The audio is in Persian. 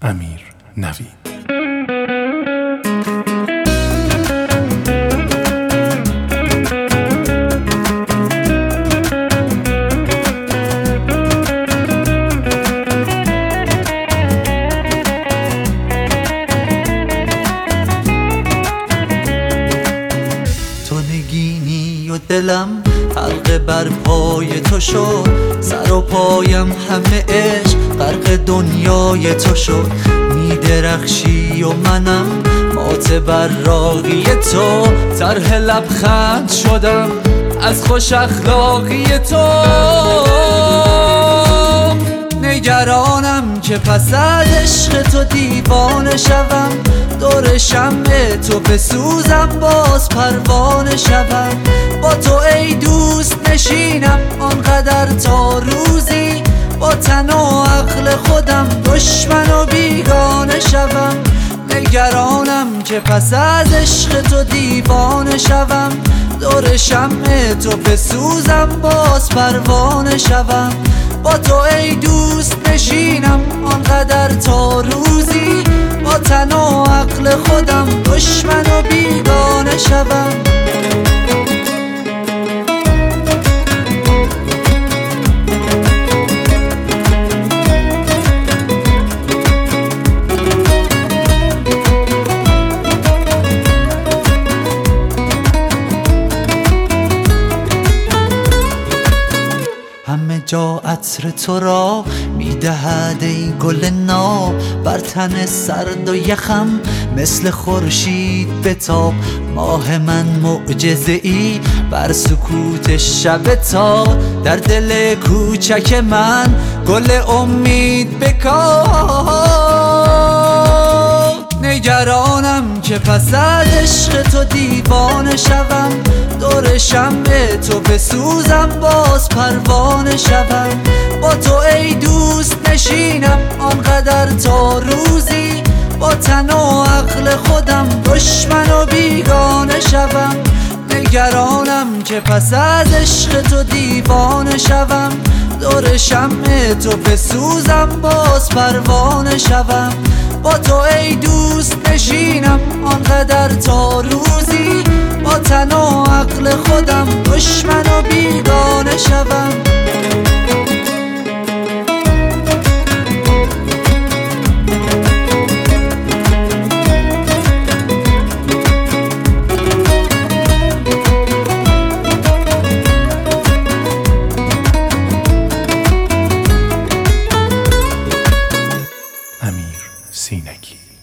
امیر نوید. تو نگینی و دلم حلقه بر پای تو شد، سر و پایم همه عشق غرق دنیای تو شد. میدرخشی و منم مات براقی تو، طرح لبخند شدم از خوش اخلاقی تو. نگرانم که پس از عشق تو دیوانه شوم، دور شمع تو بسوزم باز پروانه شوم. با تو ای دوست نشینم آنقدر تا روزی با تن و عقل خودم دشمن و بیگانه شوم. نگرانم که پس از عشق تو دیوانه شوم، دور شمع تو بسوزم باز پروانه شوم. با تو ای دوست نشینم آنقدر تا روزی با تن و عقل خودم دشمن و بیگانه شوم. همه جا عطر تو را میدهد ای گل ناب، بر تن سرد و یخم مثل خورشید بتاب. ماه من معجزه ای بر سکوت شب تا، در دل کوچک من گل امید بکار. نگرانم که پس از عشق تو دیوانه شوم، دور شمع تو بسوزم باز پروانه شوم. با تو ای دوست نشینم آنقدر تا روزی با تن و عقل خودم دشمن و بیگانه شوم. نگرانم که پس از عشق تو دیوانه شوم، دور شمع تو بسوزم باز پروانه شوم. با تو ای دوست نشینم آنقدر تا روزی با تن و عقل خودم دشمن و بیگانه شوم. امیر سینگی.